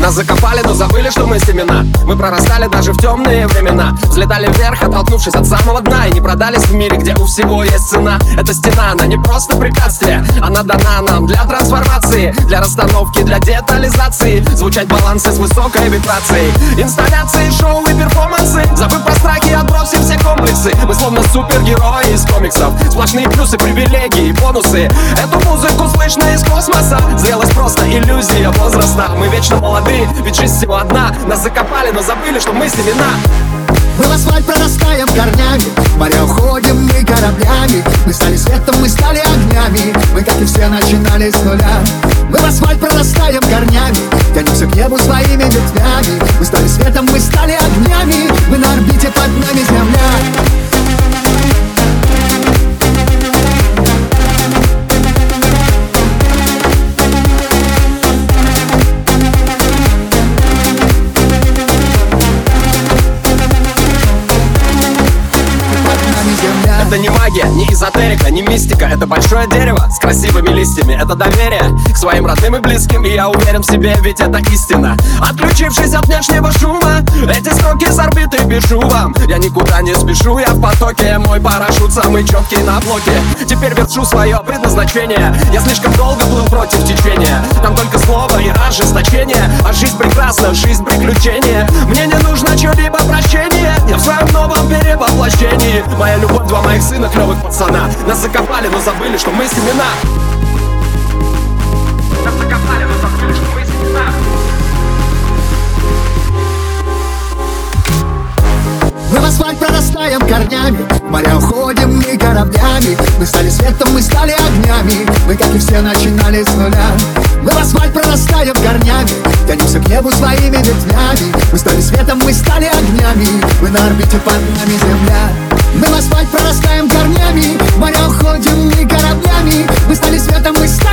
Нас закопали, но забыли, что мы семена. Мы прорастали даже в темные времена. Взлетали вверх, оттолкнувшись от самого дна. И не продались в мире, где у всего есть цена. Эта стена, она не просто препятствие. Она дана нам для трансформации, для расстановки, для детализации. Звучать балансы с высокой вибрацией. Инсталляции, шоу и перформансы. Забыв про страхи, отбросим все комплексы. Мы словно супергерои из комиксов. Сплошные плюсы, привилегии, бонусы. Эту музыку слышно из космоса. Зрелость просто иллюзия возраста. Мы вечно молоды, ведь жизнь всего одна. Нас закопали, но забыли, что мы семена. Мы в асфальт прорастаем корнями, в моря уходим мы кораблями. Мы стали светом, мы стали огнями. Мы, как и все, начинали с нуля. Мы в асфальт прорастаем корнями, тянемся к небу своими ветвями. Мы стали светом, мы стали огнями. Мы на орбите, под нами земля. Это не магия, не эзотерика, не мистика. Это большое дерево с красивыми листьями. Это доверие к своим родным и близким. И я уверен в себе, ведь это истина. Отключившись от внешнего шума, эти строки с орбиты пишу вам. Я никуда не спешу, я в потоке. Мой парашют самый четкий на блоке. Теперь вершу свое предназначение. Я слишком долго плыл против течения. Там только слово и ожесточение. А жизнь прекрасна, жизнь приключение. Мне не нужно чье-либо прощение. Я в своем новом перевоплощении. Моя любовь, два моих сына, клевых пацана. Нас закопали, но забыли, что мы семена. Нас закопали, но забыли, что мы семена. Мы в асфальт прорастаем корнями, в моря уходим мы кораблями. Мы стали светом, мы стали огнями. Мы, как и все, начинали с нуля. Мы в асфальт прорастаем корнями, тянемся к небу своими ветвями. Мы стали светом, мы стали огнями. Мы на орбите, под нами земля. Мы в асфальт прорастаем корнями, в моря уходим мы кораблями. Мы стали светом, мы стали